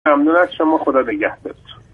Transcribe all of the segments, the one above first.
ممنون از شما. خدا نگهدار.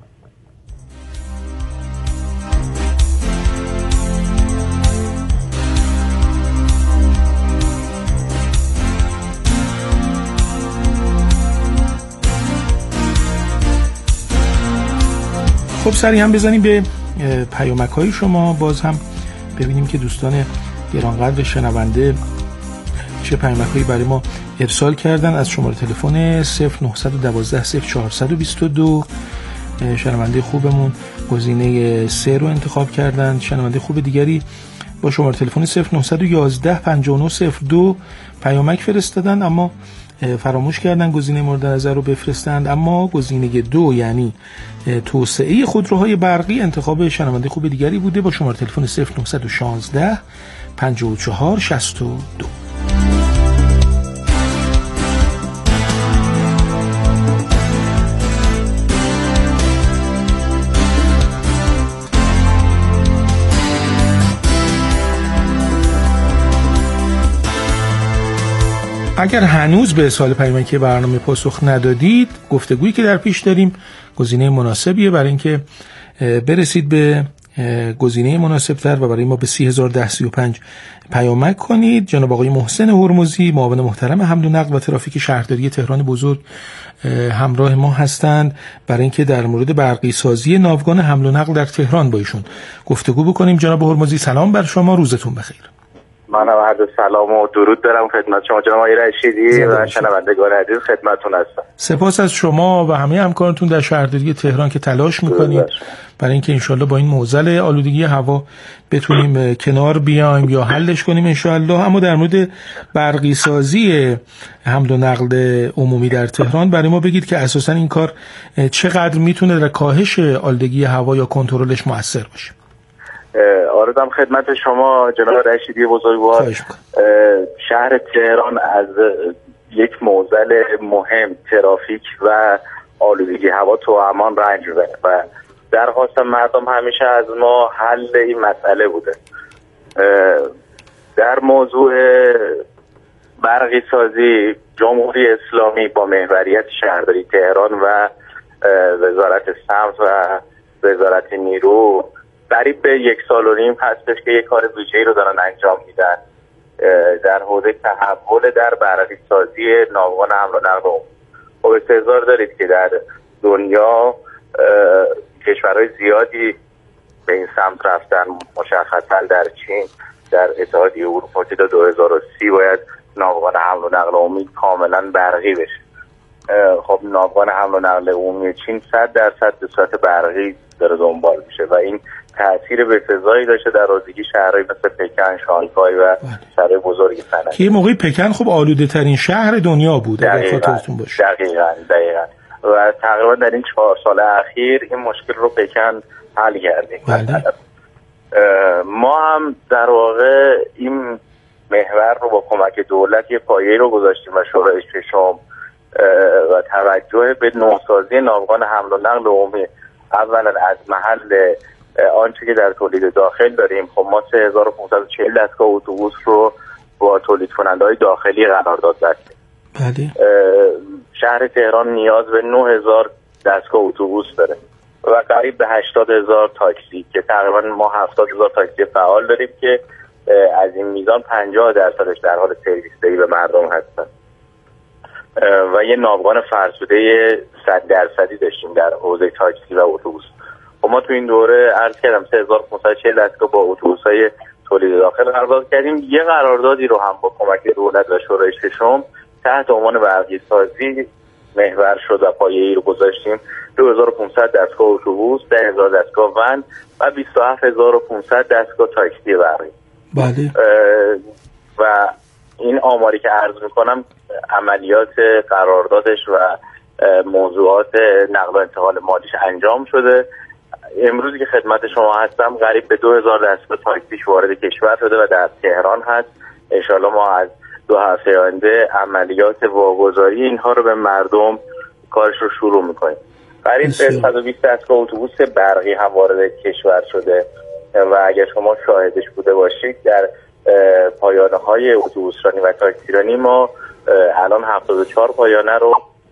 خب سریع هم بزنیم به پیامک‌های شما، باز هم ببینیم که دوستان گرانقدر شنونده چه پیامک‌هایی برای ما ارسال کردن. از شماره تلفن 0912 0422 شنونده خوبمون گزینه 3 رو انتخاب کردن. شنونده خوب دیگری با شماره تلفن 0911 5902 پیامک فرستادن اما فراموش کردن گزینه مورد نظر رو بفرستند. اما گزینه 2 یعنی توسعه خودروهای برقی انتخاب شنونده خوب دیگری بوده با شماره تلفن 0916 54 62. اگر هنوز به سوال پیامکی برنامه پاسخ ندادید، گفتگویی که در پیش داریم گزینه مناسبیه برای اینکه برسید به گزینه مناسبتر و برای ما به 301035 پیامک کنید. جناب آقای محسن هرمزی، معاون محترم حمل و نقل و ترافیک شهرداری تهران بزرگ همراه ما هستند برای اینکه در مورد برقی سازی ناوگان حمل و نقل در تهران با ایشون گفتگو بکنیم. جناب هرمزی سلام بر شما، روزتون بخیر. منم عرض سلام و درود دارم خدمت شما جناب آقای رشیدی و شنوندگان عزیز خدمتتون هستم. سپاس از شما و همه همکارانتون در شهرداری تهران که تلاش میکنید برای اینکه انشالله با این معضل آلودگی هوا بتونیم کنار بیایم یا حلش کنیم انشالله. اما در مورد برقی سازی حمل و نقل عمومی در تهران برای ما بگید که اساسا این کار چقدر میتونه در کاهش آلودگی هوا یا کنترلش مؤثر باشه. آردم خدمت شما جناب رشیدی بزرگوار. شهر تهران از یک معضل مهم ترافیک و آلودگی هوا تو امان رنج میبره و درخواست مردم همیشه از ما حل این مسئله بوده. در موضوع برقی سازی جمهوری اسلامی با محوریت شهرداری تهران و وزارت سمت و وزارت نیرو قریب به 1.5 سال هستش که یک کار ویژه‌ای رو دارن انجام میدن در حوزه تحول در برقی سازی ناوگان حمل و نقل عمومی. خب استحضار دارید که در دنیا کشورهای زیادی به این سمت رفتن، مشخصا در چین، در اتحادیه اروپا که تا 2030 باید ناوگان حمل و نقل عمومی کاملا برقی بشه. خب ناوگان حمل و نقل عمومی چین 100% به صورت برقی داره دنبال میشه و این تأثیر بسزایی داشته در آلودگی شهرهای مثل پکن، شانگهای و شهرهای بزرگ صنعتی. که موقعی پکن خب آلوده ترین شهر دنیا بود اگر خاطرتون باشه. دقیقاً و تقریبا در این 4 سال اخیر این مشکل رو پکن حل کرده. ما هم در واقع این محور رو با کمک دولت یه پایه‌ای رو گذاشتیم و شورای ششم و توجه به نوسازی ناوگان حمل و نقل عمومی اولا از محل آنچه که در تولید داخل داریم. خب ما 3540 دستگاه اتوبوس رو با تولید کننده‌های داخلی قرارداد بستیم. بله. شهر تهران نیاز به 9000 دستگاه اتوبوس داره و قریب به 80000 تاکسی که تقریبا ما 70000 تاکسی فعال داریم که از این میزان 50% در حال سرویس دهی به مردم هستن و یه ناوگان فرسوده 100% داشتیم در حوزه تاکسی و اتوبوس. و ما تو این دوره عرض کردم 3540 دستگاه با اتوبوس‌های تولید داخل قرارداد کردیم. یه قراردادی رو هم با کمک دولت و شورای ششم تحت عنوان برقی سازی محور شد و پایه‌ای رو گذاشتیم. 2500 دستگاه اتوبوس، 10000 دستگاه ون و 27500 دستگاه تاکسی برقی. بله. و این آماری که عرض میکنم عملیات قراردادش و موضوعات نقل و انتقال مالیش انجام شده. امروزی که خدمت شما هستم قریب به 2000 دستگاه تاکسیش وارد کشور شده و در تهران هست. انشالله ما از 2 هفته آینده عملیات واگذاری اینها رو به مردم کارش رو شروع میکنیم. قریب به 120 دستگاه اتوبوس برقی هم وارد کشور شده و اگر شما شاهدش بوده باشید در پایانه های اتوبوسرانی و تاکسیرانی ما الان 74 پایانه رو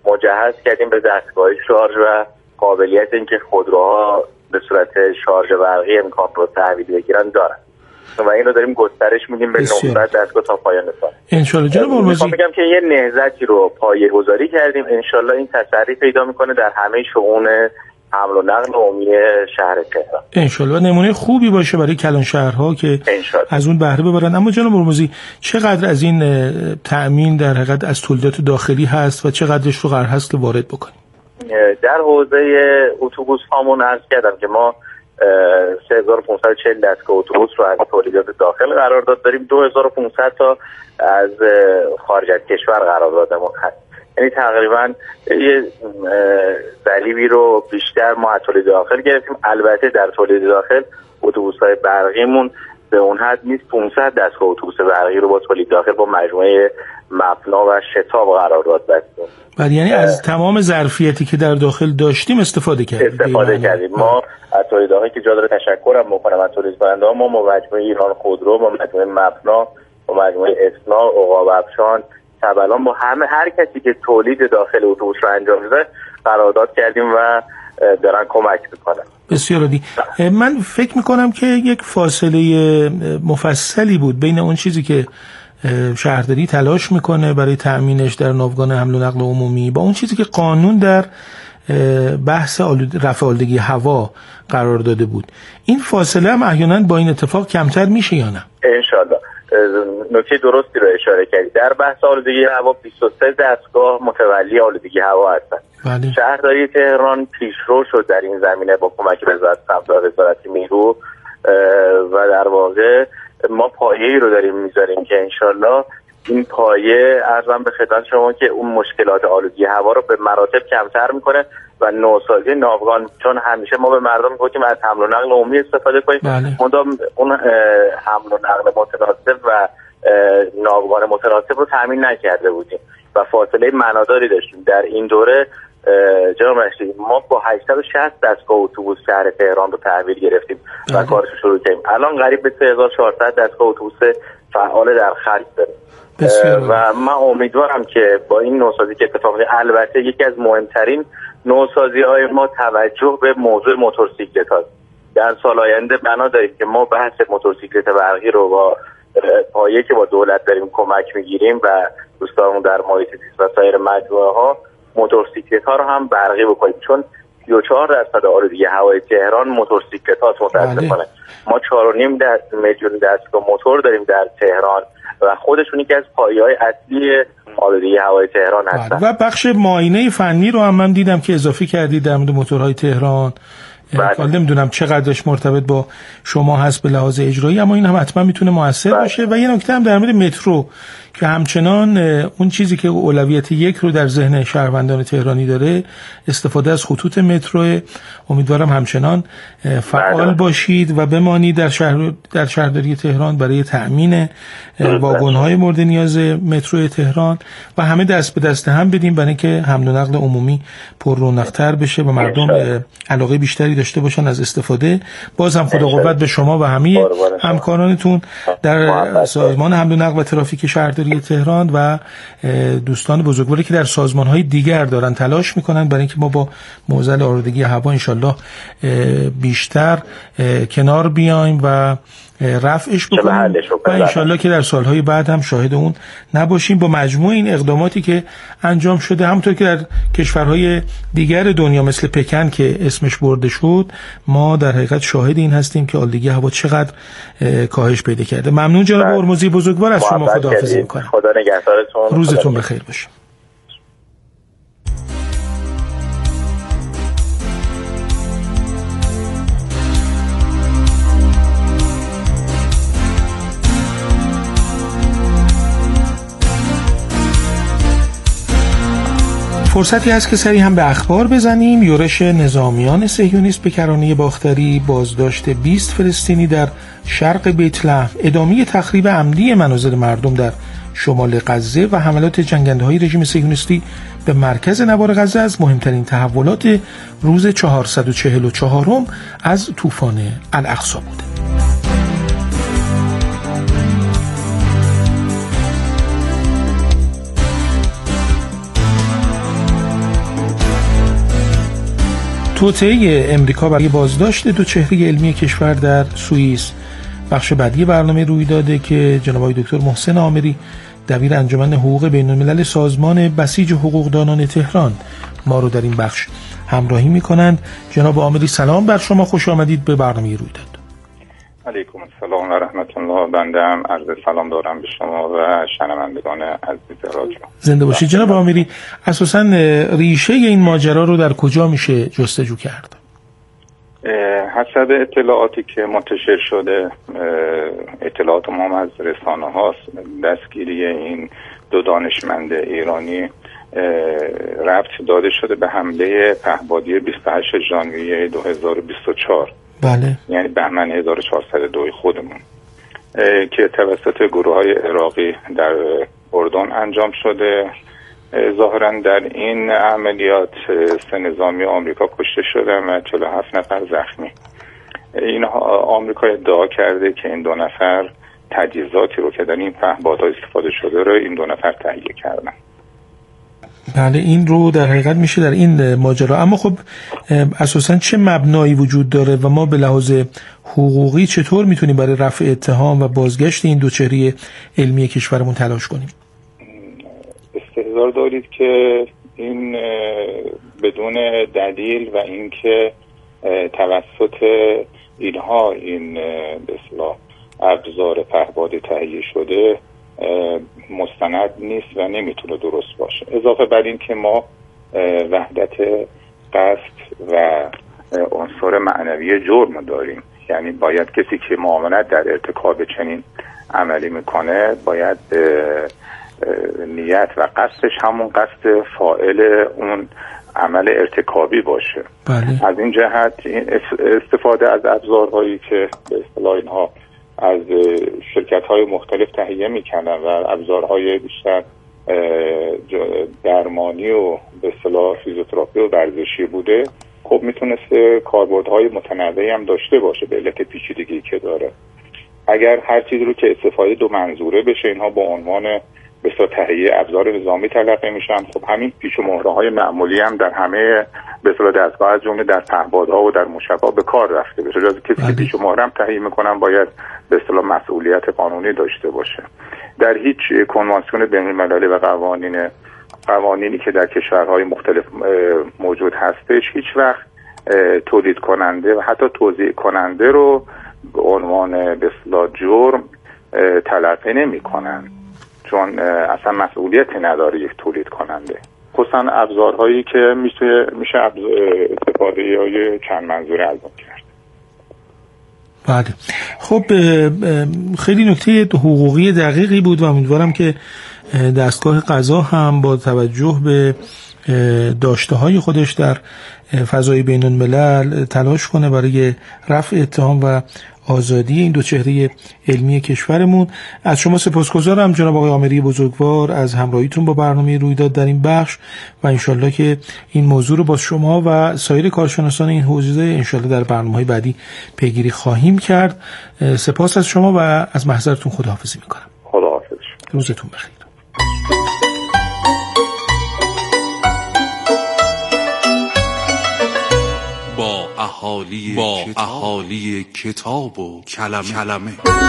مجهز کردیم به دستگاه شارژ و قابلیت اینکه خودروها به صورت شارژ برقی امکان رو تحویل بگیرن دارن و این رو داریم گسترش میدیم به 900 دستگاه تا پایان سال. انشالله جناب هرمزی میگم که یه نهضتی رو پایه‌گذاری کردیم، انشالله این تسری پیدا میکنه در همه شؤون حمل و نقل عمومی شهر تهران. انشالله نمونه خوبی باشه برای کلان شهرها که انشالله از اون بهره ببرن. اما جناب هرمزی چقدر از این تأمین در حقیقت از تولیدات داخلی هست و چقدرش رو قرار هست که وارد بکنیم؟ در حوزه اتوبوس هامون عرض کردم که ما 3540 دستگاه اتوبوس رو از تولیدات داخل قرارداد داریم، 2500 تا از خارج از کشور قراردادمون هست. یعنی تقریبا یه ضریبی رو بیشتر ما از تولید داخل گرفتیم. البته در تولید داخل اتوبوس‌های برقیمون به اون حد نیست. 500 دستگاه اتوبوس برقی رو با تولید داخل با مجموعه مبنا و شتاب قرارداد بستیم. ولی یعنی از تمام ظرفیتی که در داخل داشتیم استفاده کردیم. ما از تولید داخل که جا داره تشکرم بکنم از تولید کننده ها، ما مجموعه ایران خودرو، با مجموعه مبنا، با مجموعه اسنا، عقاب افشان، تبلان، با هر کسی که تولید داخل اتوبوس رو انجام میده قرارداد کردیم و دارن کمک میکنن. بسیار عالی. من فکر میکنم که یک فاصله مفصلی بود بین اون چیزی که شهرداری تلاش میکنه برای تأمینش در ناوگان حمل و نقل عمومی با اون چیزی که قانون در بحث رفع آلودگی هوا قرار داده بود. این فاصله هم احیانا با این اتفاق کمتر میشه یا نه؟ انشالله. نکته درستی رو اشاره کردید. در بحث آلودگی هوا 23 دستگاه متولی آلودگی هوا هستند. بله. شهرداری تهران پیشرو شد در این زمینه با کمک وزارت سمت و وزارت نیرو و در واقع ما پایه‌ای رو داریم میذاریم که انشالله این پایه ارزم به خدمت شما که اون مشکلات آلودگی هوا رو به مراتب کمتر میکنه و نوسازی ناوگان، چون همیشه ما به مردم گفتیم از حمل و نقل عمومی استفاده کنیم، مدام اون حمل و نقل متناسب و ناوگان متناسب رو تامین نکرده بودیم و فاصله معناداری داشتیم. در این دوره جناب رئیس ما با 860 دستگاه اتوبوس شهر تهران رو تحویل گرفتیم و کارش رو شروع کردیم. الان قریب به 3400 دستگاه اتوبوس فعال در خرید داریم و من امیدوارم که با این نوسازی که اتفاق میفته، البته یکی از مهمترین نوسازی‌های ما توجه به موضوع موتورسیکلت هاست. در سال آینده بنا داریم که ما بحث موتورسیکلت برقی رو با پایه که با دولت داریم کمک میگیریم و دوستانمون در محیط زیست و سایر مجموعه ها موتورسیکلت ها رو هم برقی بکنیم، چون 34% آلودگی هوای تهران موتورسیکلت هاست. متاسفانه ما 4.5 میلیون دستگاه موتور داریم در تهران و خودشون یکی از پایه‌های اصلی آلودگی هوای تهران هستن. و بخش معاینه فنی رو هم من دیدم که اضافه کردید در مورد موتورهای تهران. حالا نمیدونم چقدرش مرتبط با شما هست به لحاظ اجرایی، اما این هم حتما میتونه موثر باشه. و یه نکته هم در مورد مترو که همچنان اون چیزی که اولویت یک رو در ذهن شهروندان تهرانی داره استفاده از خطوط مترو. امیدوارم همچنان فعال باشید و بمانید در شهرداری تهران برای تأمین واگن‌های مورد نیاز مترو تهران و همه دست به دست هم بدیم برای اینکه حمل و نقل عمومی پر رونق‌تر بشه و مردم علاقه بیشتری داشته باشن از استفاده. باز هم خدا قوت به شما و همه همکارانتون در سازمان حمل و نقل و ترافیک شهرداری تهران و دوستان بزرگواری که در سازمان‌های دیگر دارن تلاش میکنن برای اینکه ما با معضل آلودگی هوا انشالله بیشتر کنار بیایم و رفعش بکنیم و انشالله که در سالهای بعد هم شاهد اون نباشیم. با مجموع این اقداماتی که انجام شده، همونطور که در کشورهای دیگر دنیا مثل پکن که اسمش برده شد، ما در حقیقت شاهد این هستیم که آلودگی هوا چقدر کاهش پیدا کرده. ممنون جناب هرمزی بزرگوار، از شما خداحافظی میکنم. خدا نگهدارتون. روزتون بخیر باشه. فرصتی هست که سری هم به اخبار بزنیم. یورش نظامیان صهیونیست به کرانه باختری، بازداشت 20 فلسطینی در شرق بیت لحم، ادامه تخریب عمدی منازل مردم در شمال غزه و حملات جنگنده‌های رژیم صهیونیستی به مرکز نوار غزه از مهمترین تحولات روز 444 از طوفان الاقصی بوده. توطئه امریکا برای بازداشت دو چهره علمی کشور در سوئیس بخش بعدی برنامه روی داده که جناب آقای دکتر محسن عامری دبیر انجمن حقوق بین‌الملل سازمان بسیج حقوقدانان تهران ما رو در این بخش همراهی می‌کنند. جناب عامری سلام بر شما، خوش آمدید به برنامه روی داده. علیکم السلام و رحمت الله. بنده هم عرض سلام دارم به شما و شنوندگان عزیز رادیو. زنده باشید جناب عامری. اساساً ریشه این ماجرا رو در کجا میشه جستجو کرد؟ حسب اطلاعاتی که منتشر شده، اطلاعات ما از رسانه هاست، دستگیری این دو دانشمند ایرانی ربط داده شده به حمله پهپادی 28 ژانویه 2024. بله. یعنی بهمن 1402 خودمون که توسط گروه‌های عراقی در اردن انجام شده. ظاهراً در این عملیات 3 نظامی آمریکا کشته شدن و 47 نفر زخمی. این آمریکا ادعا کرده که این 2 نفر تجهیزاتی رو که در این پهپادها استفاده شده رو این 2 نفر تهیه کردن. بله، این رو در حقیقت میشه در این ماجرا. اما خب اساساً چه مبنایی وجود داره و ما به لحاظ حقوقی چطور میتونیم برای رفع اتهام و بازگشت این دو چهره علمی کشورمون تلاش کنیم؟ استحضار دارید که این بدون دلیل و اینکه توسط اینها این به اصطلاح ابزار پهپادی تهیه شده مستند نیست و نمیتونه درست باشه. اضافه بر این که ما وحدت قصد و عنصر معنوی جرم داریم، یعنی باید کسی که معاونت در ارتکاب چنین عملی میکنه باید نیت و قصدش همون قصد فاعل اون عمل ارتکابی باشه. بله. از این جهت استفاده از ابزارهایی که به اصطلاح اینها از شرکت‌های مختلف تهیه می‌کردن و ابزارهای بیشتر درمانی و به اصطلاح فیزیوتراپی و ورزشی بوده، خب میتونسته کاربردهای متنوعی هم داشته باشه به علت پیچیدگی که داره. اگر هر چیزی رو که استفاده دو منظوره بشه اینها با عنوان به اصطلاح تهیه ابزار نظامی تلقی میشن، خب همین پیش و مهره‌های معمولی هم در همه به اصطلاح دستگاه از جمله در پهپادها و در موشک‌ها به کار رفته بشه. جز کسی که پیش و مهره هم تهیه میکنن باید به اصطلاح مسئولیت قانونی داشته باشه. در هیچ کنوانسیون بین‌المللی و قوانینی که در کشورهای مختلف موجود هستش هیچ وقت تولید کننده و حتی توزیع کننده رو به عنوان به اصطلاح جرم تلقی نمی‌کنن، چون اصلا مسئولیتی نداره یک تولید کننده، خصوصا ابزارهایی که میشه استفاده های چند منظوره ازش کرد. بله. خب خیلی نکته حقوقی دقیقی بود و امیدوارم که دستگاه قضا هم با توجه به داشته‌های خودش در فضای بین الملل تلاش کنه برای رفع اتهام و آزادی این دو چهره علمی کشورمون. از شما سپاسگزارم جناب آقای عامری بزرگوار از همراهیتون با برنامه رویداد در این بخش و انشالله که این موضوع رو با شما و سایر کارشناسان این حوزه انشالله در برنامه‌های بعدی پیگیری خواهیم کرد. سپاس از شما و از محضرتون خداحافظی میکنم. خداحافظ. روزتون بخیر. اهالی کتاب و کلمه.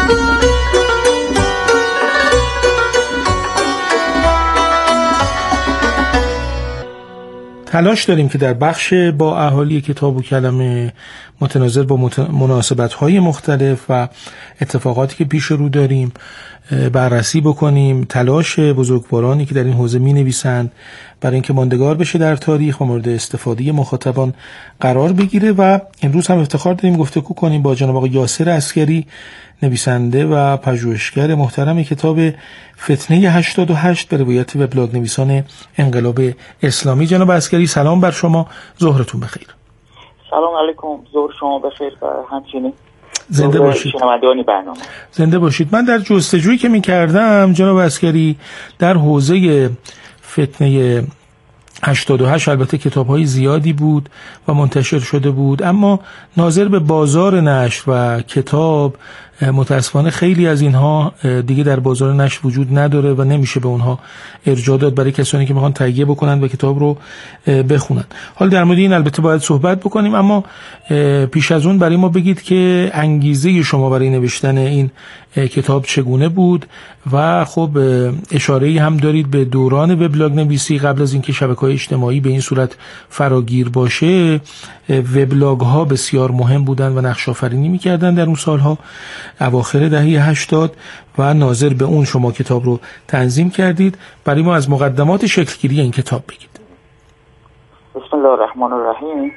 تلاش داریم که در بخش با اهالی کتاب و کلمه متناظر با مناسبت‌های مختلف و اتفاقاتی که پیش رو داریم بررسی بکنیم. تلاش بزرگوارانی که در این حوزه می‌نویسند برای اینکه ماندگار بشه در تاریخ و مورد استفاده مخاطبان قرار بگیره و امروز هم افتخار داریم گفتگو کنیم با جناب آقای یاسر عسگری، نویسنده و پژوهشگر محترم کتاب فتنه 88 به روایت وبلاگ نویسان انقلاب اسلامی. جناب عسگری سلام بر شما، ظهرتون بخیر. سلام علیکم، ظهر شما بخیر و همچنین زنده باشید. شنوندگان برنامه زنده باشید. من در جستجویی که می‌کردم جناب عسگری در حوزه فتنه 88 البته کتاب‌های زیادی بود و منتشر شده بود، اما ناظر به بازار نشر و کتاب متاسفانه خیلی از اینها دیگه در بازار نشر وجود نداره و نمیشه به اونها ارجاع داد برای کسانی که میخوان تهیه بکنن و کتاب رو بخونن. حالا در مورد این البته باید صحبت بکنیم، اما پیش از اون برای ما بگید که انگیزه شما برای نوشتن این کتاب چگونه بود و خب اشاره‌ای هم دارید به دوران وبلاگ نویسی قبل از اینکه شبکه‌های اجتماعی به این صورت فراگیر باشه. وبلاگ ها بسیار مهم بودن و نقش آفرینی می‌کردن در اون سالها اواخر دهه 80 و ناظر به اون شما کتاب رو تنظیم کردید. برای ما از مقدمات شکلگیری این کتاب بگید. بسم الله الرحمن الرحیم.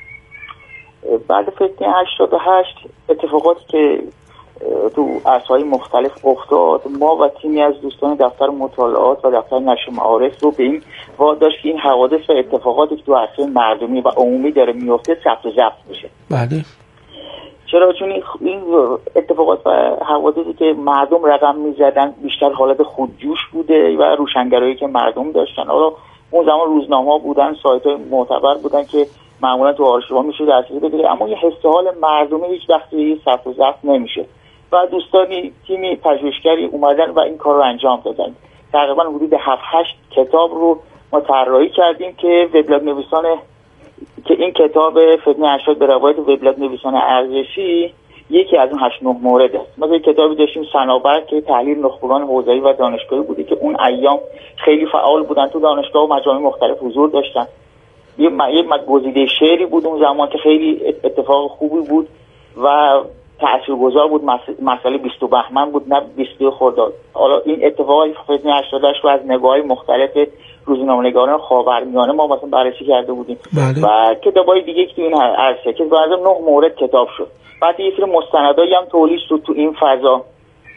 بعد فتنه 88 اتفاقاتی که تو عرصه‌های مختلف افتاد، ما و تیمی از دوستان دفتر مطالعات و دفتر نشر معارف رو به این واداشت که این حوادث و اتفاقاتی که تو عرصه مردمی و عمومی داره میفته ثبت و ضبط بشه. بله. چرا؟ چون این اتفاقات و حوادثی که مردم رقم میزدن بیشتر حالت خودجوش بوده و روشنگرایی که مردم داشتن. حالا اون زمان روزنامه‌ها بودن، سایت‌های معتبر بودن که معمولا تو آرشیوها میشه دسترسی بگیره، اما یه حس حال مردمی هیچ وقتی ثبت و ضبط نمیشه و دوستانی تیمی پژوهشگری اومدن و این کار رو انجام دادن. تقریبا حدود 7-8 کتاب رو ما طراحی کردیم که وبلاگ نویسان که این کتاب فتنه 80 به روایت وبلاگ نویسان ارزشی یکی از اون 8-9 مورد است. ما کتابی داشتیم صنابر که تحلیل نخبگان حوزه‌ای و دانشگاهی بودی که اون ایام خیلی فعال بودن، تو دانشگاه و مجامع مختلف حضور داشتن. یه گزیده شعری بود اون زمان که خیلی اتفاق خوبی بود و تاثیرگذار بود. مسئله 20 بهمن بود نه 20 خرداد. حالا این اتفاقات فتنه 88 رو از نگاه‌های مختلف روزنامه‌نگاران خاورمیانه ما مثلا بررسی کرده بودیم. بله. و کتابای دیگه که تو این عرصه که بعضی 9 مورد کتاب شد. بعد یه سری مستندایی هم تولید شد تو این فضا.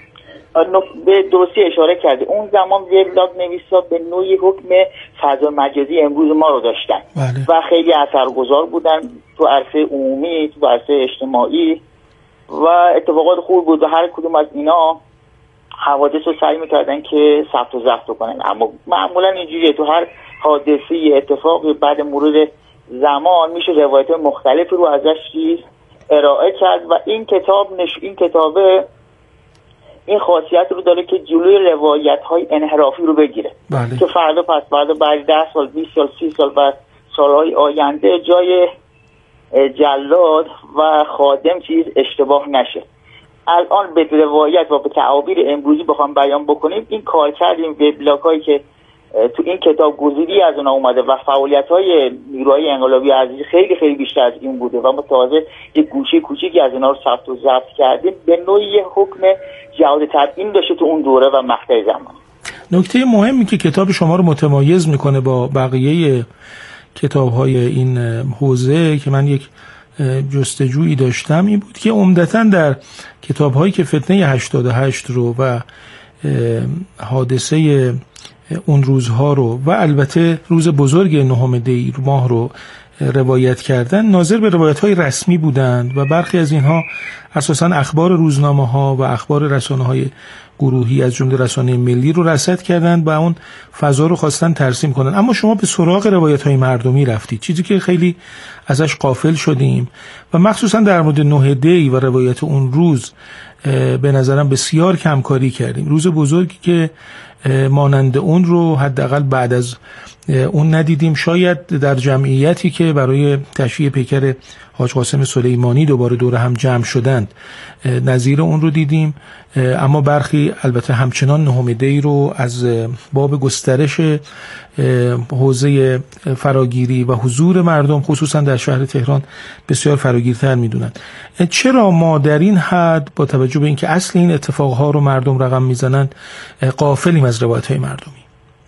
به درستی اشاره کرده اون زمان وبلاگ نویسا به نوعی حکم فضا مجازی امروز ما رو داشتن. بله. و خیلی اثرگذار بودن تو عرصه عمومی، تو عرصه اجتماعی و اتفاقات خوب بود و هر کدوم از اینا حوادث رو سعی میکردن که ثبت و ضبط کنن. اما معمولا اینجوریه، تو هر حادثه اتفاقی بعد مرور زمان میشه روایت مختلفی رو ازش ارائه کرد و این کتاب این خاصیت رو داره که جلوی روایت‌های انحرافی رو بگیره. بله. که فردا پس فردا بعد 10 سال 20 سال 30 سال و سالهای آینده جای جلاد و خادم چیز اشتباه نشه. الان به روایت و به تعابیر امروزی بخوام بیان بکنیم، این کار کردیم وبلاگ‌هایی که تو این کتاب گزیدی از اونها اومده و فعالیت‌های نیروهای انقلابی عزیز خیلی خیلی بیشتر از این بوده و ما تازه یک گوشه کوچیکی از اینا رو ثبت و ضبط کردیم. به نوعی حکم جهاد تبیین داشته تو اون دوره و مقطع زمان. نکته مهمی که کتاب شما رو متمایز میکنه با بقیه کتاب‌های این حوزه که من یک جستجویی داشتم این بود که عمدتاً در کتاب‌هایی که فتنه 88 رو و حادثه اون روزها رو و البته روز بزرگ 9 دی ماه رو روایت کردن، ناظر به روایت‌های رسمی بودند و برخی از اینها اساساً اخبار روزنامه‌ها و اخبار رسانه‌های گروهی از جمله رسانه ملی رو رصد کردند و اون فضا رو خواستن ترسیم کنن. اما شما به سراغ روایت‌های مردمی رفتید، چیزی که خیلی ازش غافل شدیم و مخصوصاً در مورد 9 دی و روایت اون روز به نظرم بسیار کمکاری کردیم. روز بزرگی که مانند اون رو حداقل بعد از اون ندیدیم، شاید در جمعیتی که برای تشییع پیکر حاج قاسم سلیمانی دوباره دور هم جمع شدند نظیر اون رو دیدیم. اما برخی البته همچنان 9 دی رو از باب گسترش حوزه فراگیری و حضور مردم خصوصا در شهر تهران بسیار فراگیرتر میدونند. چرا ما در این حد با توجه به اینکه اصل این اتفاقها رو مردم رقم میزنند غافلیم از روایت‌های مردمی؟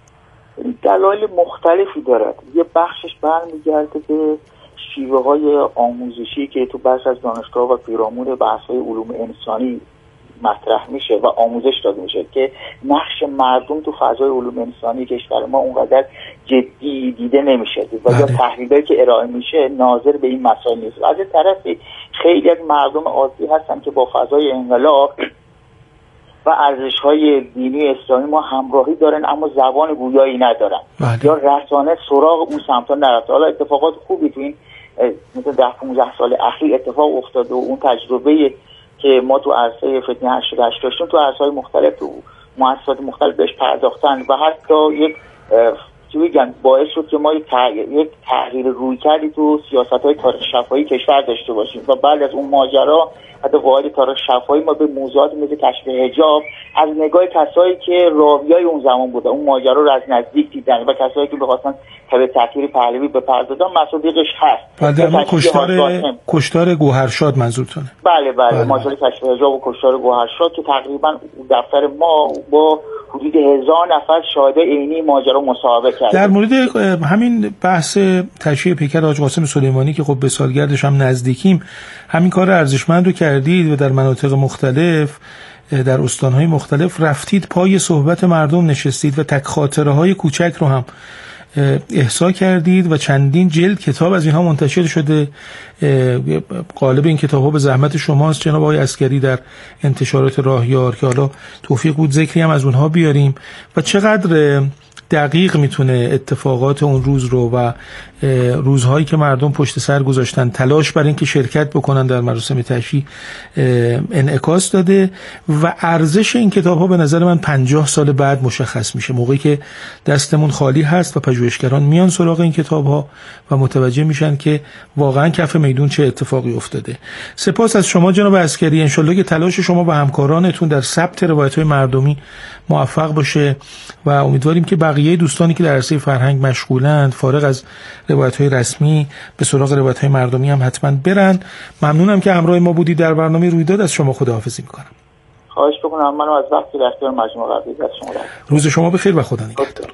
دلایل مختلفی دارد. یه بخشش برمیگرده به شیوه‌های آموزشی که تو بخش از دانشگاه و پیرامون بحث‌های علوم انسانی مطرح میشه و آموزش داده میشه که نقش مردم تو فضای علوم انسانی کشور ما اونقدر جدی دیده نمیشه و یا تحلیلی که ارائه میشه ناظر به این مسائل نیست. از طرفی خیلی از مردم عادی هستن که با فضای انقلاب و ارزش‌های دینی اسلامی ما همراهی دارن اما زبان گویایی ندارن یا رسانه سراغ اون سمتا نرفته. حالا اتفاقات خوبی تو این مثلا 10-15 سال اخیر اتفاق افتاده و اون تجربه که ما تو عرصه فتنه 88 داشتیم تو عرصه‌های مختلف تو مؤسسات مختلف بهش پرداختن و حتی یک باعث شد که ما یک تغییر روی کردی تو سیاست‌های تاریخ شفاهی کشور داشته باشیم و بعد از اون ماجرا حتی قواعد تاریخ شفاهی ما به موضوعات مثل کشف حجاب از نگاه کسایی که راویای اون زمان بودن اون ماجرا رو از نزدیک دیدن و کسایی که بخواستن تبع تحقیر پهلوی بپردازن مصادیقش هست. بعد کشتار گوهرشاد منظورتونه؟ بله. ماجرای کشف حجاب و کشتار گوهرشاد که تقریبا دفتر ما با حدود 1000 نفر شاهد عینی ماجرا مصاحبه کرد. در مورد همین بحث تشییع پیکر حاج قاسم سلیمانی که خب به سالگردش هم نزدیکیم، همین کار ارزشمند رو کردید و در مناطق مختلف در استانهای مختلف رفتید پای صحبت مردم نشستید و تک خاطره های کوچک رو هم احصا کردید و چندین جلد کتاب از اینها منتشر شده. غالب این کتاب ها به زحمت شماست جناب آقای عسگری در انتشارات راهیار که حالا توفیق بود ذکری هم از اونها بیاریم و چقدر دقیق میتونه اتفاقات اون روز رو و روزهایی که مردم پشت سر گذاشتن تلاش برای اینکه شرکت بکنن در مراسم تشییع انعکاس داده و ارزش این کتاب ها به نظر من 50 سال بعد مشخص میشه، موقعی که دستمون خالی هست و پژوهشگران میان سراغ این کتاب ها و متوجه میشن که واقعا کف میدون چه اتفاقی افتاده. سپاس از شما جناب عسگری، انشالله که تلاش شما و همکارانتون در ثبت روایت های مردمی موفق باشه و امیدواریم که بقیه دوستانی که در عرصه فرهنگ مشغولند فارغ از روایت‌های رسمی به سراغ روایت‌های مردمی هم حتما برن. ممنونم که همراه ما بودید در برنامه رویداد. از شما خداحافظی میکنم. خواهش میکنم. منم از وقتی در اختیار مجموعه قبلی از شما دارم. روز شما بخیر و خدا نگهدار.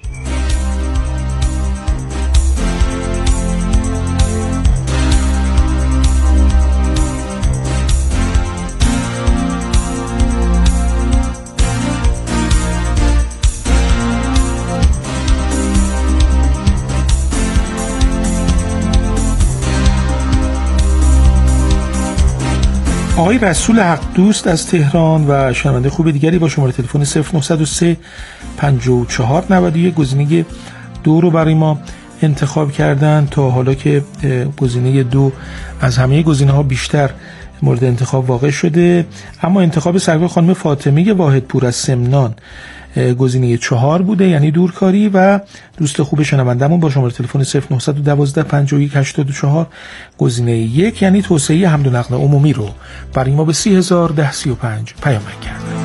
آقای رسول حق دوست از تهران و شنونده خوب دیگری با شماره تلفن 0903 54 91 گزینه 2 رو برای ما انتخاب کردن تا حالا که گزینه 2 از همه گزینه‌ها بیشتر مورد انتخاب واقع شده، اما انتخاب سرکار خانم فاطمه واحدپور از سمنان گزینه 4 بوده، یعنی دورکاری. و دوست خوب شنوندمون با شماره تلفن 0912 51 84 گزینه 1 یعنی توسعه حمل و نقل عمومی رو برای ما به 301035 پیام کردن.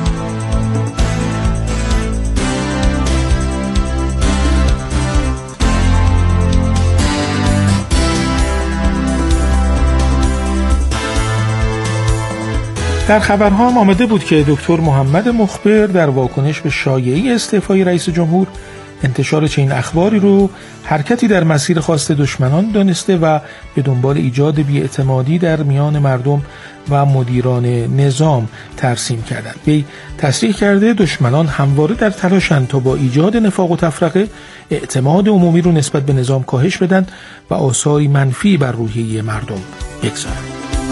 در خبرها هم آمده بود که دکتر محمد مخبر در واکنش به شایعه استعفای رئیس جمهور انتشار چنین اخباری رو حرکتی در مسیر خواست دشمنان دانسته و به دنبال ایجاد بی‌اعتمادی در میان مردم و مدیران نظام ترسیم کردند. وی تصریح کرده دشمنان همواره در تلاشند تا با ایجاد نفاق و تفرقه اعتماد عمومی رو نسبت به نظام کاهش بدن و آثاری منفی بر روحیه مردم بگذارند.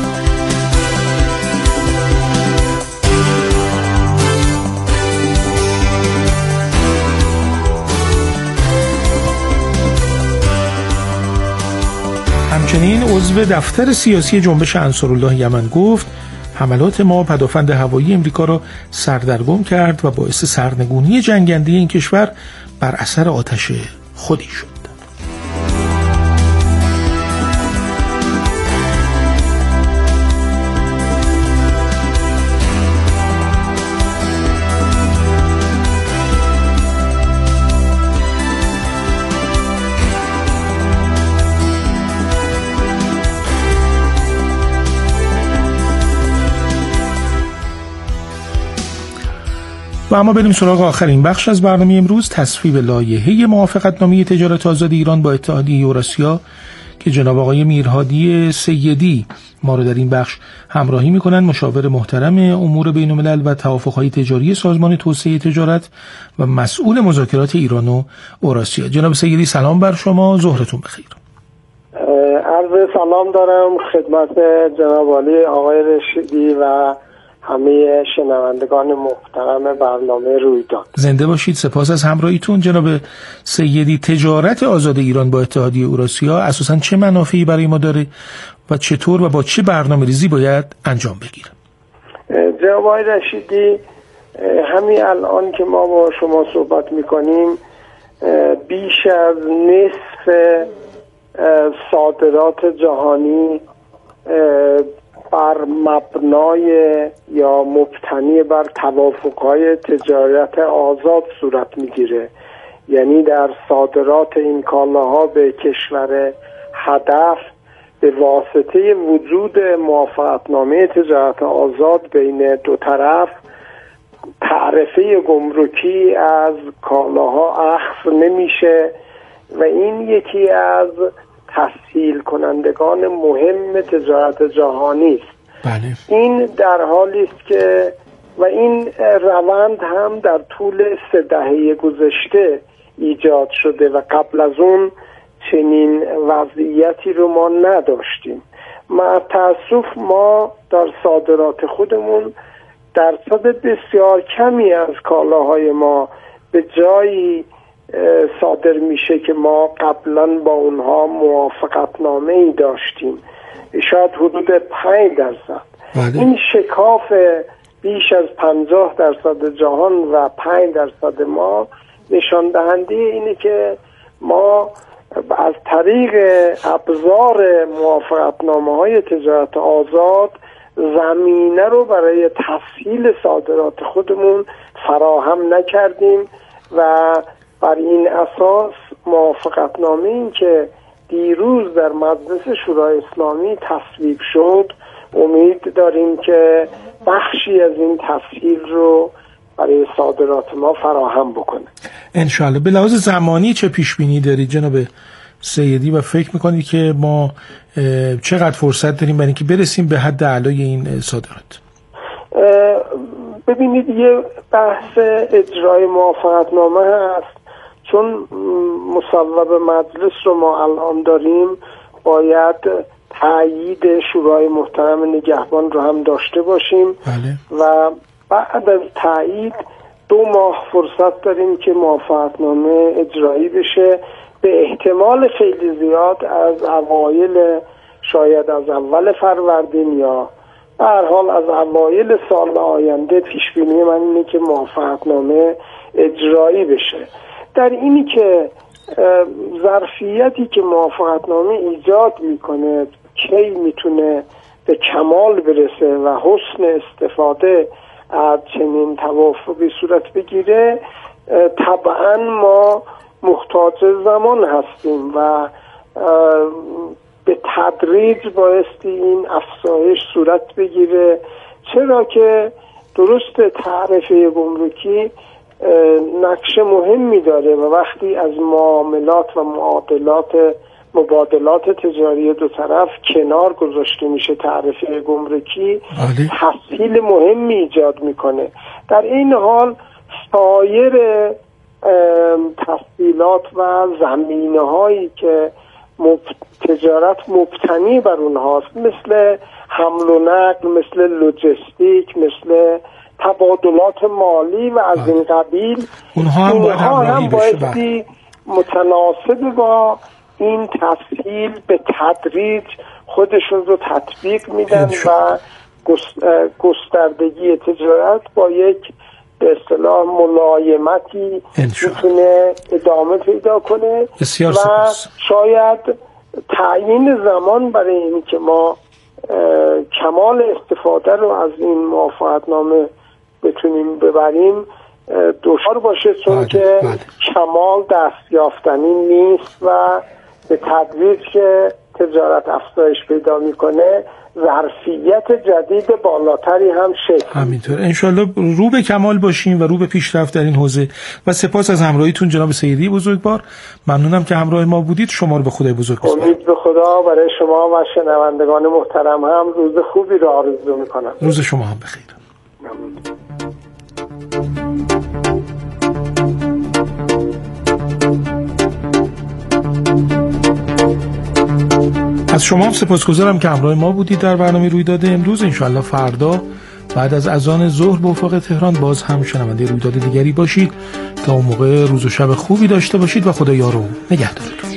همچنین عضو دفتر سیاسی جنبش انصارالله یمن گفت حملات ما پدافند هوایی امریکا را سردرگم کرد و باعث سرنگونی جنگنده این کشور بر اثر آتش خودی شد. و اما بریم سراغ آخرین بخش از برنامه امروز، تصویب لایحه موافقتنامه تجارت آزاد ایران با اتحادیه اوراسیا که جناب آقای میرهادی سیدی ما رو در این بخش همراهی میکنن، مشاور محترم امور بین الملل و توافق‌های تجاری سازمان توسعه تجارت و مسئول مذاکرات ایران و اوراسیا. جناب سیدی سلام بر شما، ظهرتون بخیر. عرض سلام دارم خدمت جناب عالی آقای رشیدی و همه شنوندگان محترم برنامه رویداد. زنده باشید. سپاس از همراهیتون. جناب سیدی، تجارت آزاد ایران با اتحادیه اوراسیا اساساً چه منافعی برای ما داره و چطور و با چه برنامه‌ریزی باید انجام بگیره؟ جناب آقای رشیدی، همین الان که ما با شما صحبت میکنیم بیش از نصف صادرات جهانی بر مبنای یا مبتنی بر توافق‌های تجارت آزاد صورت میگیره. یعنی در صادرات این کالاها به کشور هدف به واسطه وجود موافقتنامه تجارت آزاد بین دو طرف تعرفه گمرکی از کالاها اخذ نمیشه و این یکی از تسهیل کنندگان مهم تجارت جهانی است. بله. این در حالی است که و این روند هم در طول 3 دهه گذشته ایجاد شده و قبل از اون چنین وضعیتی رو ما نداشتیم. مع تأسف ما در صادرات خودمون درصد بسیار کمی از کالاهای ما به جایی صادر میشه که ما قبلا با اونها موافقتنامه ای داشتیم، شاید حدود 5%. این شکاف بیش از 50% جهان و 5% ما نشان دهنده اینه که ما از طریق ابزار موافقتنامه های تجارت آزاد زمینه رو برای تسهیل صادرات خودمون فراهم نکردیم و بر این اساس موافقتنامه این که دیروز در مجلس شورای اسلامی تصویب شد، امید داریم که بخشی از این تسهیل رو برای صادرات ما فراهم بکنه انشاءالله. به لحاظ زمانی چه پیش بینی دارید جناب سیدی و فکر میکنید که ما چقدر فرصت داریم برای اینکه برسیم به حد اعلای این صادرات؟ ببینید، یه بحث اجرای موافقتنامه هست. چون مصوب مجلس رو ما الان داریم، باید تایید شورای محترم نگهبان رو هم داشته باشیم. بله. و بعد از تایید 2 ماه فرصت داریم که موافقتنامه اجرایی بشه، به احتمال خیلی زیاد از اوایل، شاید از اول فروردین یا به هر حال از اوایل سال آینده پیش بینی من اینه که موافقتنامه اجرایی بشه. در اینی که ظرفیتی که موافقتنامه ایجاد میکنه کی میتونه به کمال برسه و حسن استفاده از چنین توافقی صورت بگیره، طبعا ما محتاج زمان هستیم و به تدریج بایستی این افزایش صورت بگیره. چرا که درست تعرفه گمرکی نقش مهمی داره و وقتی از معاملات و مبادلات تجاری دو طرف کنار گذاشته میشه تعرفه گمرکی، تسهیل مهمی ایجاد میکنه. در این حال سایر تسهیلات و زمینه هایی که تجارت مبتنی بر اونهاست، مثل حمل و نقل، مثل لوجستیک، مثل تبادلات مالی و از این قبیل، اونها هم بایستی متناسب با این تسهیل به تدریج خودشون رو تطبیق میدن و گستردگی تجارت با یک به اصطلاح ملایمتی میتونه ادامه پیدا کنه. بسیار و سپاس. شاید تعیین زمان برای این که ما کمال استفاده رو از این موافقتنامه بتونیم ببریم دشوار باشه، چون که کمال دست یافتنی نیست و به تدریج که تجارت افزایش پیدا میکنه ظرفیت جدید بالاتری هم شکل همینطور. انشالله رو به کمال باشیم و رو به پیشرفت در این حوزه. و سپاس از همراهیتون جناب سیدی بزرگوار. ممنونم که همراه ما بودید. شما رو به خدای بزرگ می‌سپارم. امید به خدا برای شما و شنوندگان محترم هم روز خوبی رو آرزو میکنم. روز شما هم بخیر. از شما هم سپاسگزارم که همراه ما بودید در برنامه رویداد امروز. انشاءالله فردا بعد از اذان ظهر به افق تهران باز هم شنونده رویداد دیگری باشید که اون موقع روز و شب خوبی داشته باشید و خدا یار و نگهدارتون.